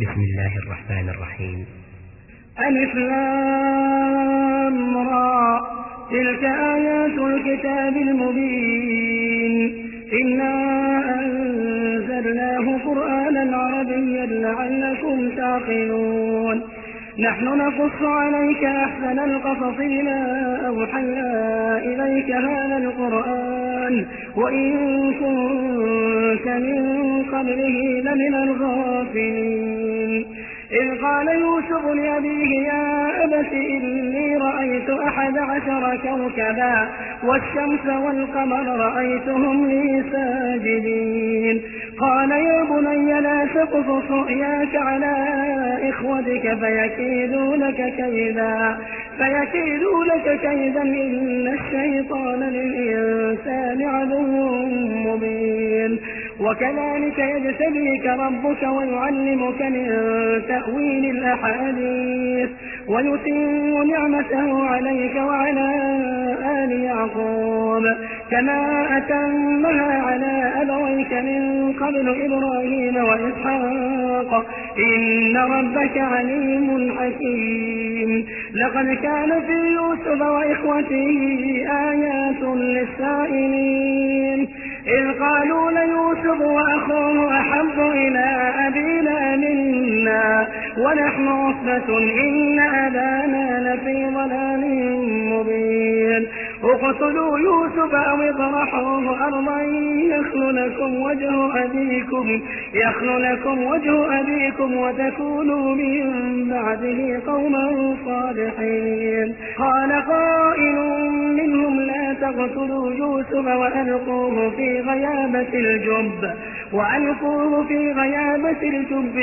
بسم الله الرحمن الرحيم. ألف لام را، تلك آيات الكتاب المبين. إنا أنزلناه قرآنا عربيا لعلكم تعقلون. نحن نقص عليك أحسن القصص بما أوحينا إليك هذا القرآن وإن كنت من قبله لمن الغافلين. إذ قال يوسف لأبيه يا أبت إني رأيت 11 كوكبا والشمس والقمر رأيتهم لي ساجدين. قال يا بني لا تقصص رؤياك على إخوتك فيكيدوا لك كيدا إن الشيطان للإنسان عدو مبين. وكذلك يجتبيك ربك ويعلمك من تأويل الأحاديث ويتم نعمته عليك وعلى آل يعقوب كما أتمها على أبويك من قبل إبراهيم وإسحاق إن ربك عليم حكيم. لقد كان في يوسف وإخوته آيات للسائلين إذ قالوا ليوسف وأخوه أحب إلى أبينا منا ونحن عصبة إن أبانا لفي ضلال مبين. اقتلوا يوسف أو اطرحوه أرضا يخل لكم وجه أبيكم وتكونوا من بعده قوما صالحين. قال قائل منهم لا تقتلوا يوسف وألقوه في غيابة الجب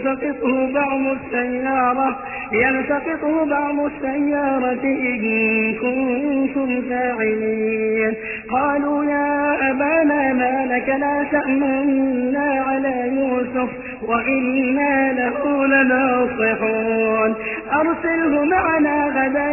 يلتقطه بعض السيارة إن كنتم فاعلين. قالوا يا أبانا ما لك لا تأمنا على يوسف وإنا له لناصحون. أرسله معنا غدا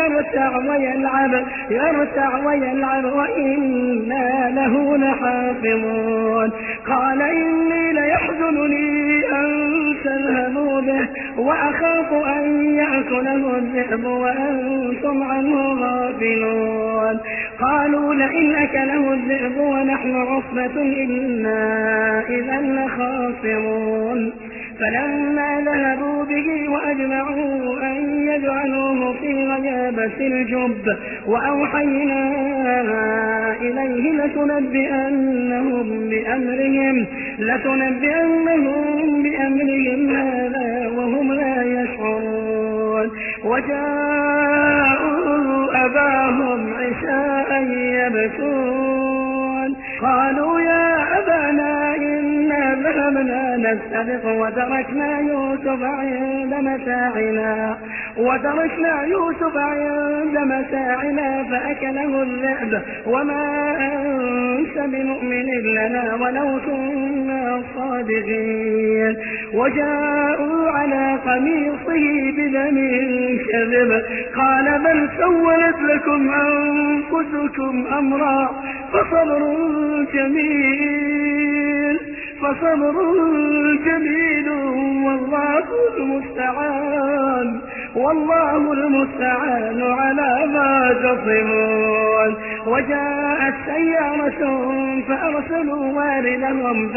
يرتع ويلعب وإنا له لحافظون. قال إني ليحزنني أن تذهبوا به وأخاف أن يأكله الذئب وأنتم عنه غافلون. قالوا لئن أكله الذئب ونحن عصبة إنا إذا لخاسرون. فلما ذهبوا به وأجمعوا أن يجعلوه في غيابة الجب وأوحينا إليه لتنبئنهم بأمرهم هذا وهم لا يشعرون. وجاءوا أباهم عشاء يبكون. قالوا يا أبانا إنا ذهبنا نستبق وتركنا يوسف عند متاعنا فأكله الذئب وما أنت بمؤمن لنا ولو كنا صادقين. وجاءوا على قميصه بدم كذب قال بل سولت لكم أنفسكم أمرا فصبر جميل والله المستعان على ما تصفون. وجاءت سيارة فأرسلوا واردهم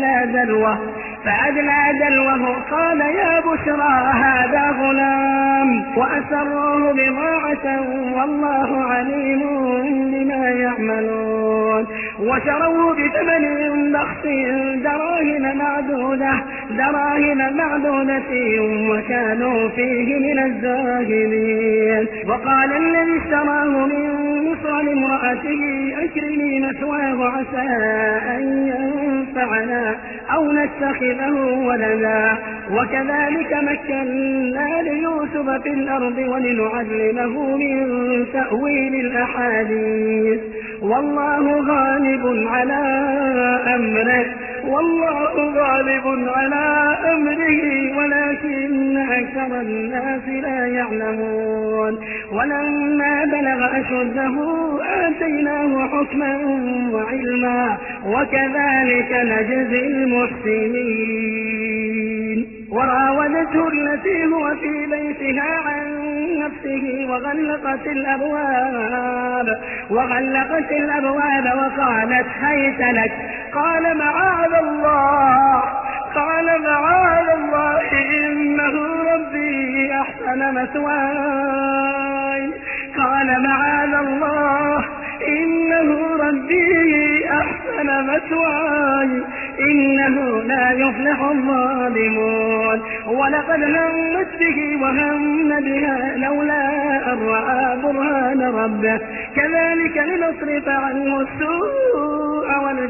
فأدلى دلوه قال يا بشرى هذا غلام وأسروه بضاعة والله عليم بما يعملون. وشروه بثمن بخس دراهم معدودة وكانوا فيه من الزاهدين. وقال الذي اشتراه من مصر لامرأته أكرمي مثواه عسى أن ينفعنا أو نتخذه ولدا. وكذلك مكنا ليوسف في الأرض ولنعلمه من تأويل الأحاديث والله غالب على أمره ولكن أكثر الناس لا يعلمون. ولما بلغ أشده آتيناه حكما وعلما وكذلك نجزي المحسنين. وراودته التي هو في بيتها عن نفسه وغلقت الأبواب وقالت هيت لك. قال معاذ الله إنه ربي أحسن مثواي إنه لا يفلح الظالمون. ولقد همت به وهم بها لولا أن رأى برهان ربه كذلك لنصرف عنه السوء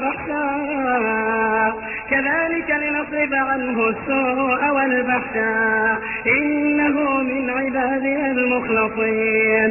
والفحشاء إنه من عبادنا المخلصين.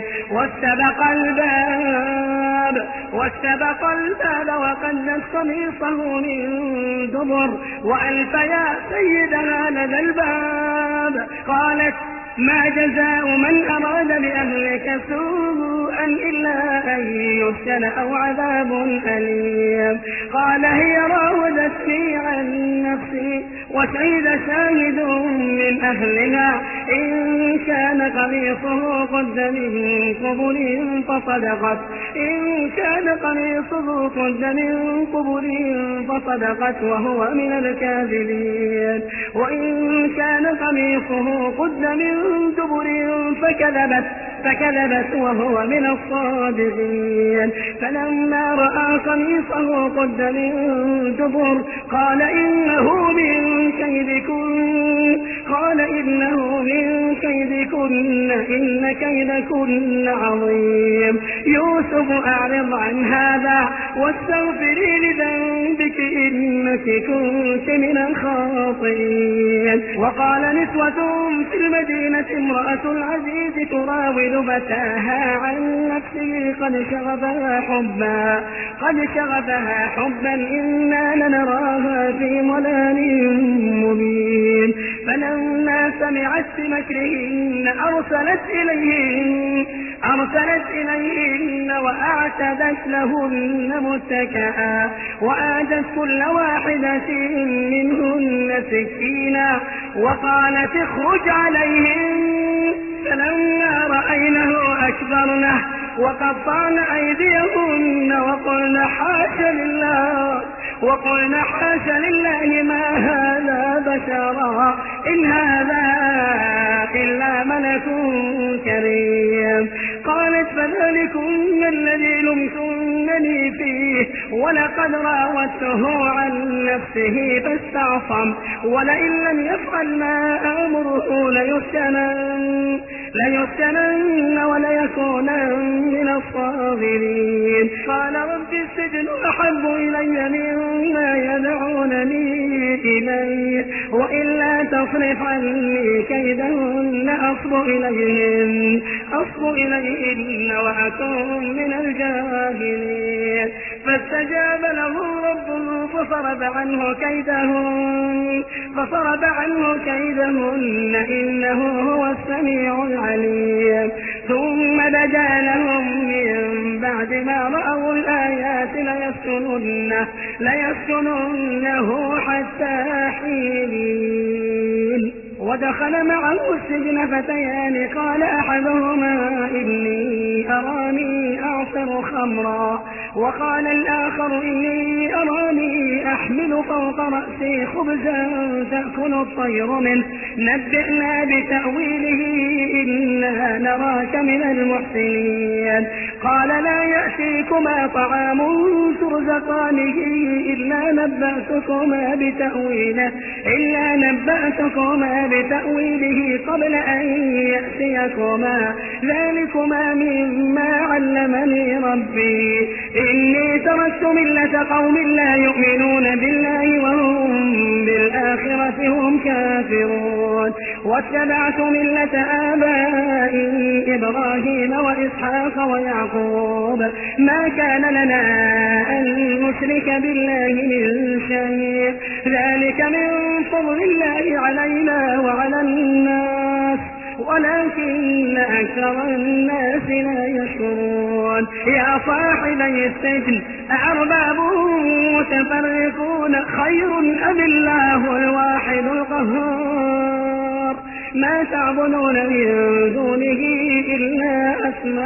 واستبق الباب وقدت قميصه من دبر وألف يا سيدها لدى الباب. قالت ما جزاء من أراد بأهلك سوءا إلا أن يسجن أو عذاب أليم. قال هي راودتني عن نفسي وشهد شاهد من أهلها إن كان قميصه قد من قبل فصدقت وهو من الكاذبين وإن كان قميصه قد من دبر فكذبت وهو من الصادقين. فلما رأى قميصه قد من دبر قال إنه من كيدكن إن كيدكن عظيم. يوسف أعرض عن هذا واستغفري لذنبك إنك كنت من الخاطئين. وقال نسوة في المدينة امرأة العزيز تراود فتاها عن نفسه قد شغفها حبا إنا لنراها في ضلال مبين. فلما سمعت بمكرهن أرسلت إليهن وأعتدت لهن متكئا وآتت كل واحدة منهن سكينا وقالت اخرج عليهن. فلما رأينه أكبرنه وقطعن أيديهن وقلن حاش لله ما هذا بشرا إن هذا إلا ملك كريم. قالت فذلكن الذي لمتنني فيه ولقد راودته عن نفسه فاستعصم ولئن لم يفعل ما آمره ليسجنن وليكونن من الصاغرين. قال رب السجن أحب إلي مما يدعونني إليه وإلا تصرف عني كيدهن أصب إليهن وأكون من الجاهلين. فاستجاب له ربه فصرف عنه كيدهن إنه هو السميع العليم. ثم بدا لهم من بعد ما رأوا الآيات ليسجننه حتى حين. ودخل معه السجن فتيان قال أحدهما إني أراني أعصر خمرا وقال الآخر إني أراني أحمل فوق رأسي خبزا تأكل الطير منه نبئنا بتأويله إنا نراك من المحسنين. قال لا يأتيكما طعام ترزقانه إلا نبأتكما بتأويله قبل أن يأتيكما ذلكما مما علمني ربي إني تركت ملة قوم لا يؤمنون بالله وهم بالآخرة هم كافرون واتبعت ملة آبائي إبراهيم وإسحاق ويعقوب ما كان لنا أن نشرك بالله من شيء ذلك من فضل الله علينا وعلى الناس ولكن أكثر الناس لا يشكرون. يا صاحبي السجن أأرباب متفرقون خير أم الله الواحد القهار ما تعبدون من دونه إلا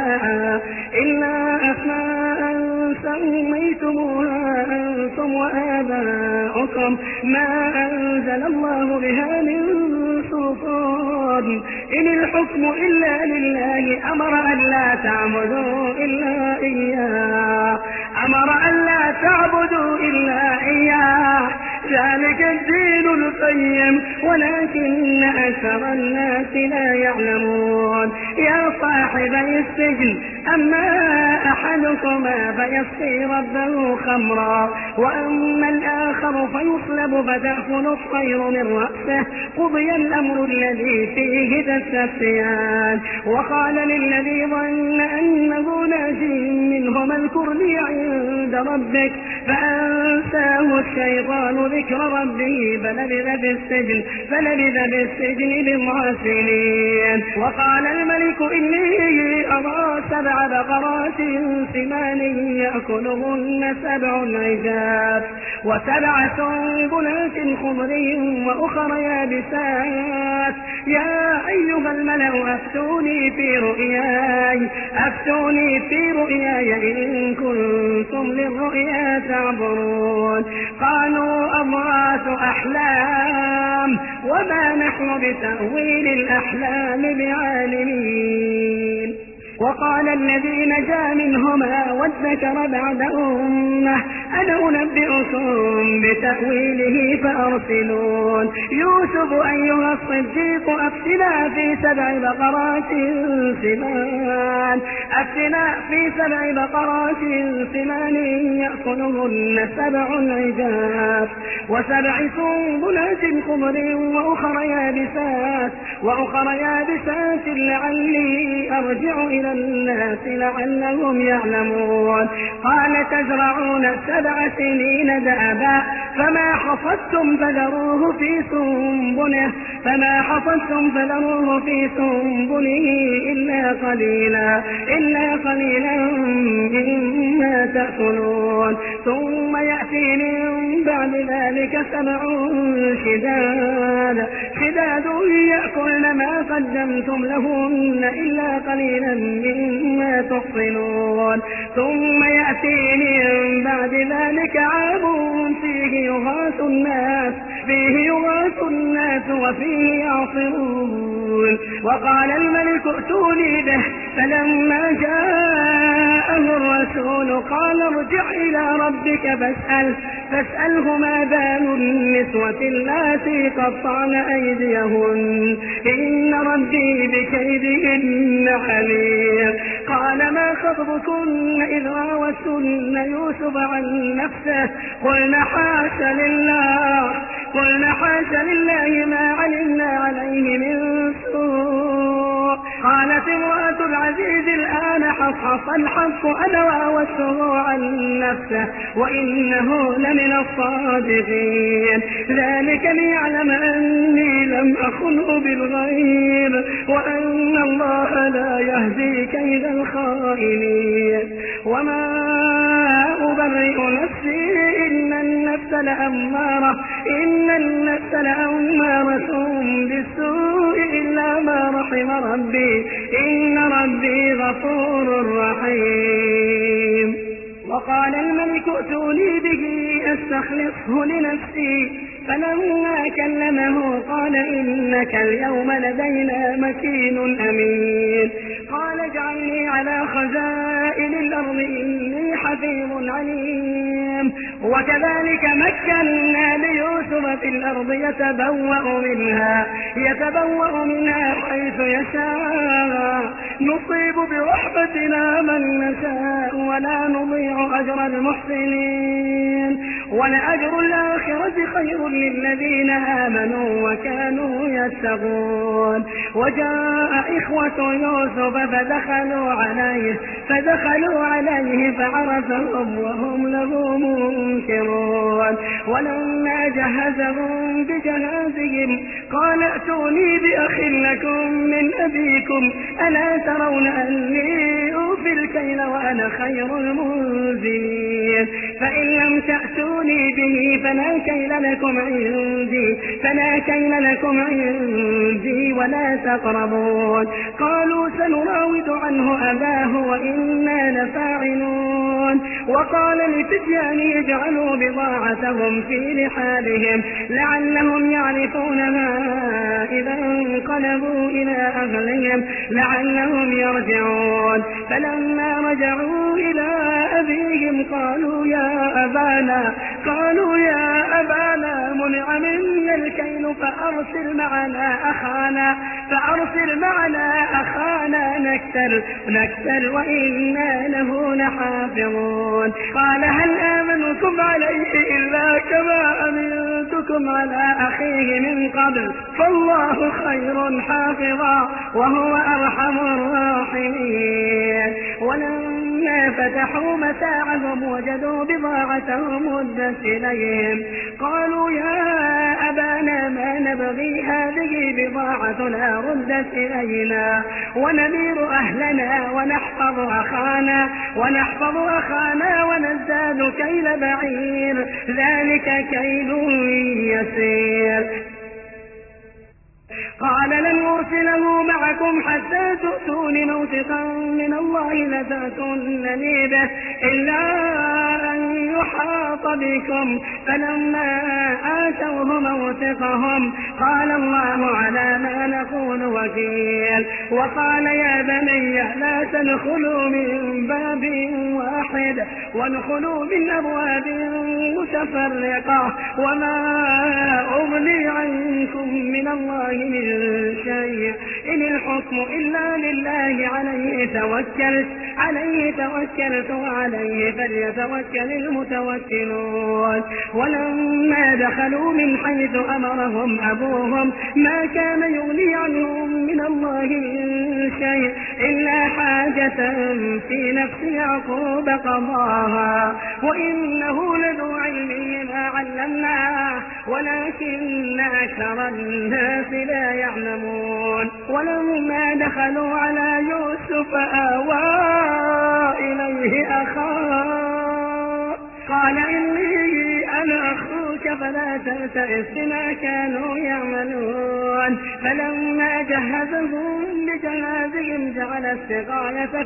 أسماء سميتموها أنتم وآباؤكم ما أنزل الله بها من سلطان إن الحكم إلا لله أمر أن لا تعبدوا إلا إياه ذلك الدين القيم ولكن أكثر الناس لا يعلمون يا صاحبي السجن أما أحدكما فيسقي ربه خمرا وأما الآخر فيصلب فتأكل الطير من رأسه قضي الأمر الذي فيه تستفتيان وقال للذي ظن أنه ناج منهما اذكرني عند ربك فأنساه الشيطان ذكر ربه فلبث بالسجن بضع سنين وقال الملك إني أرى 7 بقرات سمان يأكلهن 7 عجاف و7 سنبلات خضر وأخر يابسات يا أيها الملأ أفتوني في رؤياي إن كنتم للرؤيا تعبرون قالوا أضغاث أحلام وما نحن بتأويل الأحلام بعالمين وقال الذي نجا منهما وادكر بعد أمة أنا أنبئكم بتأويله فأرسلون يوسف أيها الصديق أفتنا في 7 بقرات سمان يأكلهن 7 عجاف و7 سنبلات خضر وأخر يابسات لعلي أرجع إلى الناس لعلهم يعلمون قال تزرعون 7 سنين دأبا فما حصدتم فذروه في سنبله إلا قليلا مما تأكلون ثم يأتي من بعد ذلك 7 شداد يأكلن ما قدمتم لهن إلا قليلا مما تحصنون ثم يأتي من بعد ذلك عام فيه يغاث الناس وفيه يعصرون وقال الملك ائتوني به فلما جاءه الرسول قال ارجع إلى ربك فاسأله ما بال النسوة اللاتي قطعن أيديهن إن ربي بكيدهن عليم قال ما خطبكن إذ راوتن يوسف عن نفسه قلنا حاش لله ما علمنا عليه من سوء قالت امرأة العزيز الآن حصحص الحق أنا راودته عن نفسه وإنه لمن الصادقين ذلك ليعلم أني لم أخنه بالغيب وأن الله لا يهدي كيد الخائنين وما أبرئ نفسي إن النفس لأمارة بالسوء إلا ما رحم ربي إن ربي غفور رحيم وقال الملك ائتوني به أستخلصه لنفسي فلما كلمه قال إنك اليوم لدينا مكين أمين قال اجعلني على خزائن الأرض إني حفيظ عليم وكذلك مكنا ليوسف في الأرض يتبوأ منها حيث يشاء نصيب برحمتنا من نشاء ولا نضيع أجر المحسنين ولأجر الآخرة خير للذين آمنوا وكانوا يتقون وجاء إخوة يوسف فدخلوا عليه فعرفهم وهم له منكرون ولما جهزهم بجهازهم قال ائتوني بأخ لكم من أبيكم ألا ترون أني أوفي الكيل وأنا خير المنزلين فإن لم تأتوني به فلا كيل لكم عندي ولا تقربون. قالوا سنراود عنه أباه وإنا لفاعلون. وقال لفتيان يجعلوا بضاعتهم في رحالهم لعلهم يعرفونها إذا انقلبوا إلى أهلهم لعلهم يرجعون. فلما رجعوا إلى أبيهم قالوا يا أبانا منع منا الكيل فأرسل معنا أخانا نكتل وإنا له لحافظون. قال هل آمنكم عليه إلا كما أمنتكم على أخيه من قبل فالله خير حافظا وهو أرحم الراحمين. ولما فتحوا متاعهم وجدوا بضاعتهم ردت إليهم قالوا يا أبانا ما نبغي هذه بضاعتنا ردت إلينا ونمير أهلنا ونحفظ أخانا ونزداد كيل بعير ذلك كيل يسير. قال لن أرسله معكم حتى تؤتون موثقا من الله لتأتونني به إلا أن يحاط بكم. فلما آتوه موثقهم قال الله على ما نقول وكيل. وقال يا بني لا تدخلوا من باب واحد وادخلوا من أبواب متفرقة وما أغني عنكم من الله من شيء إن الحكم إلا لله عليه توكلت وعليه فليتوكل المتوكلون. ولما دخلوا من حيث أمرهم أبوهم ما كان يغني عنهم من الله من شيء إلا حاجة في نفس يعقوب قضاها وإنه لذو علم لما علمناه ولكن أكثر الناس لا يعلمون. ولما دخلوا على يوسف آوى إليه أخاه قال إني أنا أخوك فلا تبتئس بما كانوا يعملون. فلما جهزهم بجهازهم جعل السقاية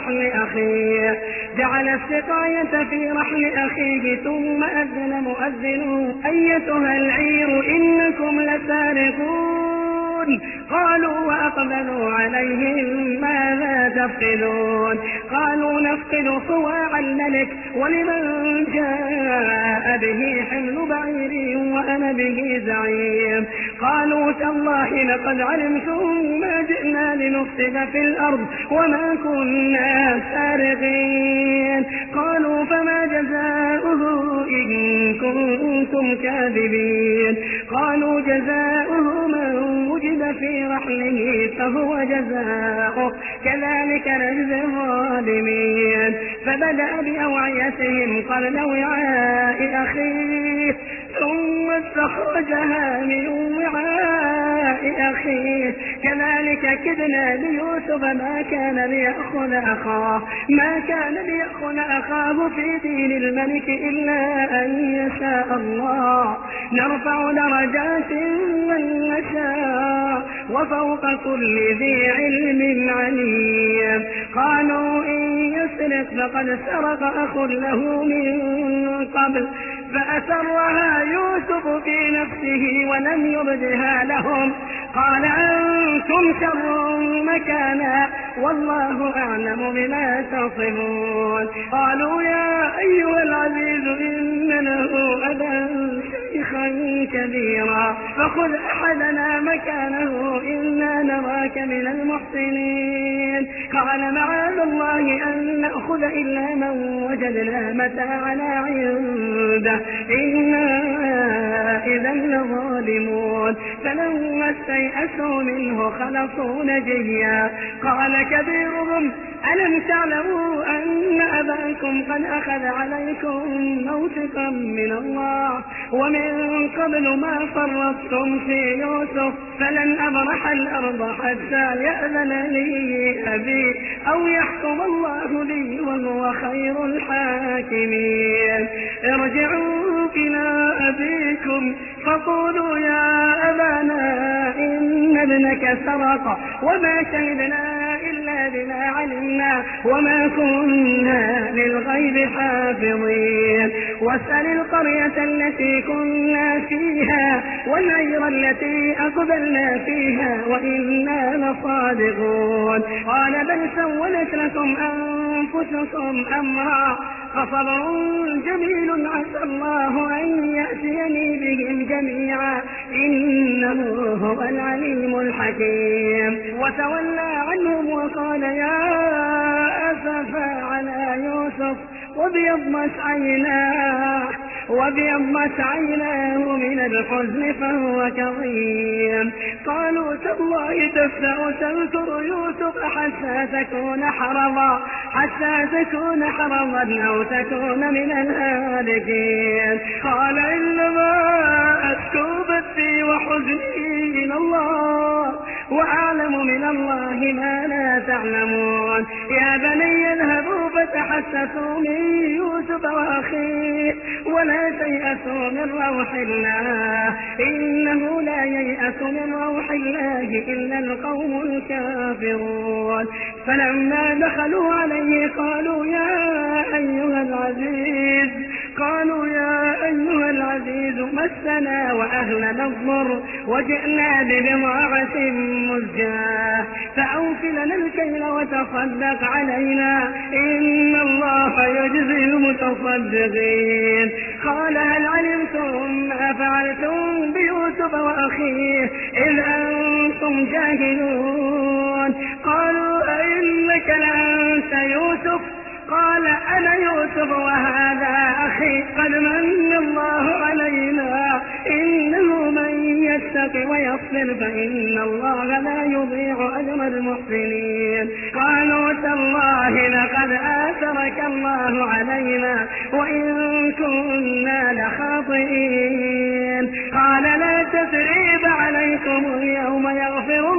في رحل أخيه ثم أذن مؤذن أيتها العير إنكم لسارقون. قالوا وأقبلوا عليهم ماذا تفقدون. قالوا نفقد صواع الملك ولمن جاء به حمل بعير وأنا به زعيم. قالوا تالله لقد علمتم ما جئنا لنفسد في الأرض وما كنا سارقين. قالوا فما جزاؤه إن كنتم كاذبين. قالوا جزاؤه من وجد في رحله فهو جزاؤه كذلك نجزي الظالمين. فبدأ بأوعيتهم قبل وعاء أخيه ثم استخرجها من وعاء أخيه كذلك كدنا ليوسف ما كان ليأخذ أخاه في دين الملك إلا أن يشاء الله نرفع درجات من نشاء وفوق كل ذي علم عليم. قالوا إن يسرق فقد سرق أخ له من قبل فأسرها يوسف في نفسه ولم يبدها لهم قال أنتم شر مكانا والله أعلم بما تصفون. قالوا يا أيها العزيز إن له أبا شيخا كبيرا فخذ أحدنا مكانه إنا نراك من المحسنين. قال معاذ الله أن نأخذ إلا من وجدنا متاعنا عنده إنا إذا لظالمون. فلما استيئسوا منه خلصوا نجيا. قال كبيرهم ألم تعلموا أن أباكم قد أخذ عليكم موثقا من الله ومن قبل ما فرطتم في يوسف فلن أبرح الأرض حتى يأذن لي أبي أو يحكم الله لي وهو خير الحاكمين. ارجعوا إلى أبيكم فقولوا يا أبانا إن ابنك سرق وما شهدنا إلا بما علمنا وما كنا للغيب حافظين واسأل القرية التي كنا فيها والعير التي أقبلنا فيها وإنا لصادقون قال بل سولت لكم أنفسكم أمرا فصبر جميل عسى الله أن يأتيني بهم جميعا إنه هو العليم الحكيم وتولى عنهم وقال يا أسفا على يوسف وابيضت عيناه من الحزن فهو كظيم قالوا تالله تفتأ تذكر يوسف حتى تكون حرضا أو تكون من الهالكين قال إنما أشكو بثي وحزني إلى الله وأعلم من الله ما لا تعلمون يا بني اذهبوا فتحسسوا من يوسف وأخيه ولا تيأسوا من روح الله إنه لا ييأس من روح الله إلا القوم الكافرون فلما دخلوا عليه قالوا يا أيها العزيز مسنا وأهلنا الضر وجئنا ببضاعة مزجاة فأوف لنا الكيل وتصدق علينا إن الله يجزي المتصدقين قال هل علمتم ما فعلتم بيوسف وأخيه إذ أنتم جاهلون قالوا أئنك لأنت يوسف قال أنا يوسف وهذا أخي قد من الله علينا إنه من يتق ويصبر فإن الله لا يضيع أجر المحسنين قالوا تالله لقد آثرك الله علينا وإن كنا لخاطئين قال لا تثريب عليكم اليوم يغفر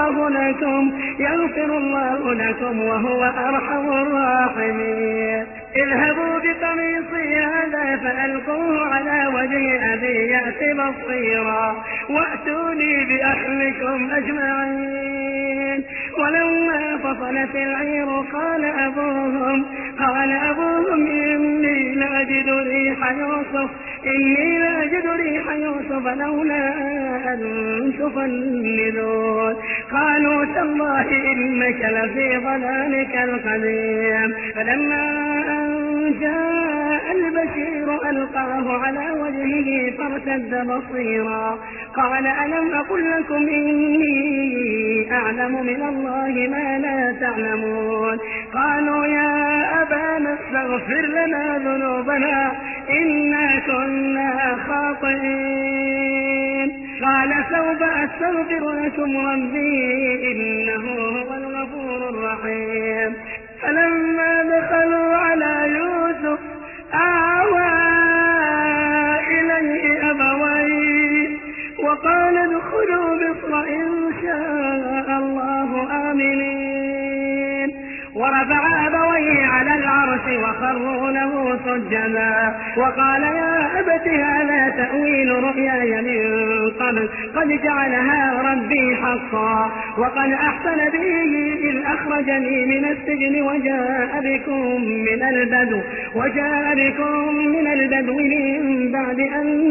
الله لكم وهو أرحم الراحمين اذهبوا بقميصي هذا فألقوه على وجه أبي يأت بصيرا وأتوني بأهلكم أجمعين ولما فصلت العير قال أبوهم إني لأجد ريح يوسف لولا أن تفندون قالوا تالله إنك لفي ضلالك القديم فلما أن جاء البشير ألقاه على وجهه فارتد بصيرا قال ألم أقل لكم إني أعلم من الله ما لا تعلمون قالوا يا أبانا استغفر لنا ذنوبنا إنا كنا خاطئين قال سوف أستغفر لكم ربي إنه هو الغفور الرحيم فلما دخلوا على يوسف آوى إليه أبويه وقال ادخلوا مصر إن شاء الله آمنين ورفع أبويه على العرش وخروا له سجدا وقال يا أبت هذا تأويل رؤياي من قبل قد جعلها ربي حقا وقد أحسن بي إذ أخرجني من السجن وجاء بكم من البدو من بعد أن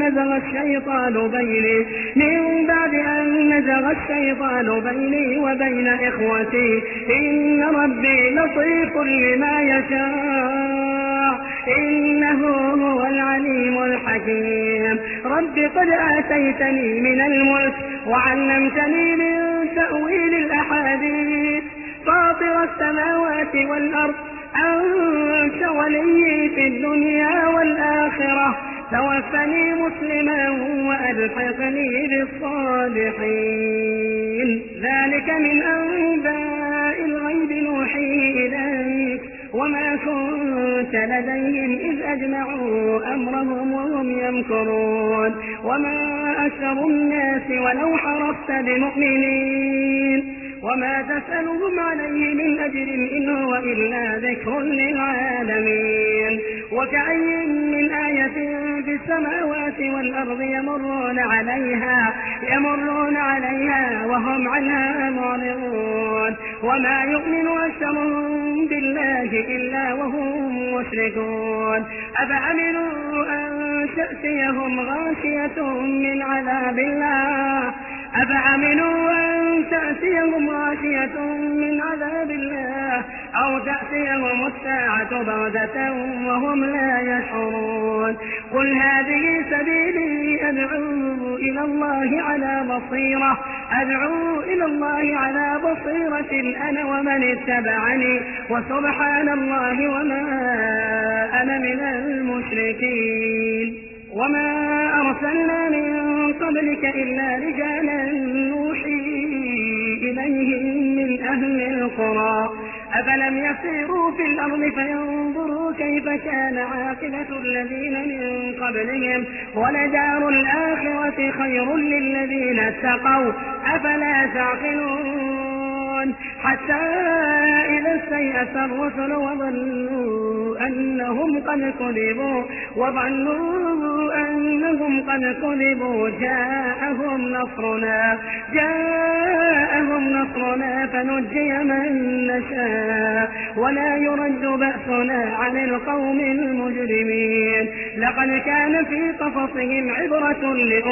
نزغ الشيطان بيني وبين إخوتي إن ربي لطيف لما يشاء إنه هو العليم الحكيم رب قد آتيتني من الملك وعلمتني من تأويل الأحاديث فاطر السماوات والأرض أنت ولي في الدنيا والآخرة توفني مسلما وألحقني بالصالحين ذلك من أنباء الغيب نوحيه إليك وما كنت لديهم إذ أجمعوا أمرهم وهم يمكرون وما أكثر الناس ولو حرصت بمؤمنين وما تسألهم عليه من أجر إن هو إلا ذكر للعالمين. وكأي من آية في السماوات والأرض يمرون عليها وهم عنها معرضون وما يؤمن أكثرهم بالله إلا وهم مشركون. أفأمنوا أن تأتيهم غاشية من عذاب الله أو تأتيهم الساعة بغتة وهم لا يشعرون. قل هذه سبيلي أدعو إلى الله على بصيرة أنا ومن اتبعني وسبحان الله وما أنا من المشركين. وما أرسلنا من قبلك إلا رجالا نوحي إليهم من أهل القرى أفلم يسيروا في الأرض فينظروا كيف كان عاقبة الذين من قبلهم ولدار الآخرة خير للذين اتقوا أفلا تعقلون. حتى إذا استيأس الرسل وظنوا أنهم قد كذبوا جاءهم نصرنا فنجي من نشاء ولا يرد بأسنا عن القوم المجرمين. لقد كان في قصصهم عبرة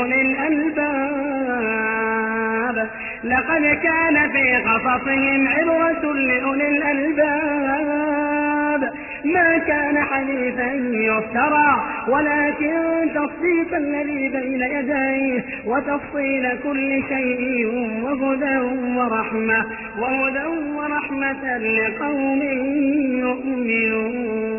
لأولي الألباب ما كان حديثا يفترى ولكن تصديق الذي بين يديه وتفصيل كل شيء وهدى ورحمة لقوم يؤمنون.